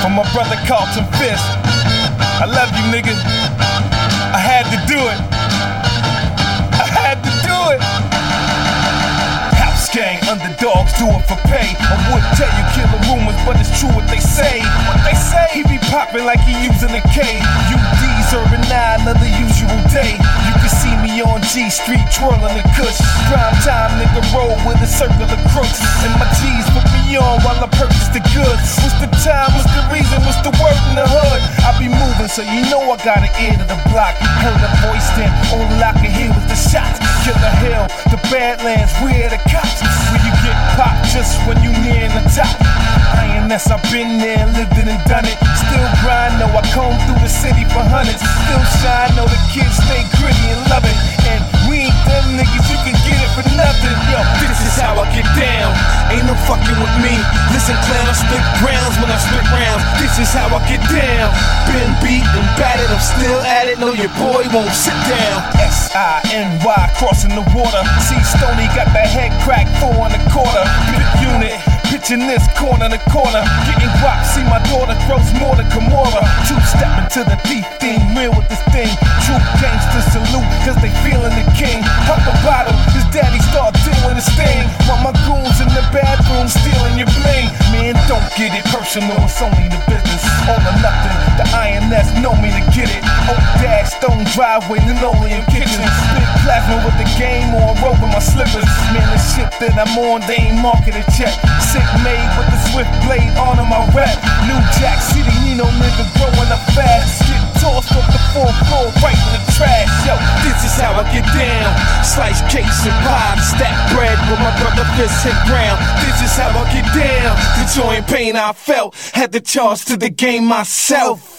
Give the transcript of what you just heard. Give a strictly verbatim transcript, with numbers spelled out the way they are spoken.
for my brother Carlton Fisk. I love you, nigga. I had to do it. I had to do it. House gang, underdogs do it for pay. I would tell you killer rumors, but it's true what they say. What they say? He be popping like he using a K. U D's Urban nine, another usual day. You can see me on G Street twirling the kush. Prime time nigga roll with a circle of crooks. And my G's put me on while I purchase the goods. What's the time, what's the reason, what's the word in the hood? I be moving so you know I got an ear to the block. Heard a voice then, all I could hear was the shots. Killer Hill, the Badlands, where the cops. Where you get popped just when you near the top. I N S, I've been there, lived it and done it. Still grind, know I comb through the city for hundreds. Still shine, know the kids stay gritty and love it. And we ain't them niggas, you can get it for nothing. Yo, this is how I get down. Ain't no fucking with me. Listen, clown, I spit grounds when I spit rounds. This is how I get down. Been beat and battered, I'm still at it. No, your boy won't sit down. S I N Y, crossing the water. See, Stoney got the head cracked, four and a quarter. Big unit. Pitching this corner to corner, getting guap, see my daughter throws more than Kimura. Two-stepping to the thief thing, real with this thing. True gangsters salute, cause they feeling the king. Pop a bottle, his daddy start doing his thing. While my goons in the bathroom stealing your bling. Man, don't get it personal, it's only the business. All or nothing, the I N S know me to get it. Oak dash, stone driveway, linoleum kitchen. Big plasma with the game on, rope with my slippers. Man, the shit that I'm on, they ain't marketed check. Sick made with the swift blade on in my rap. New Jack City, Nino nigga growing up fast. Get tossed off the fourth floor, right in the trash. Yo, this is how I get down. Slice cakes and pie, stack bread with my brother Fist hit ground. This is how I get down. The joy and pain I felt, had the charge to the game myself.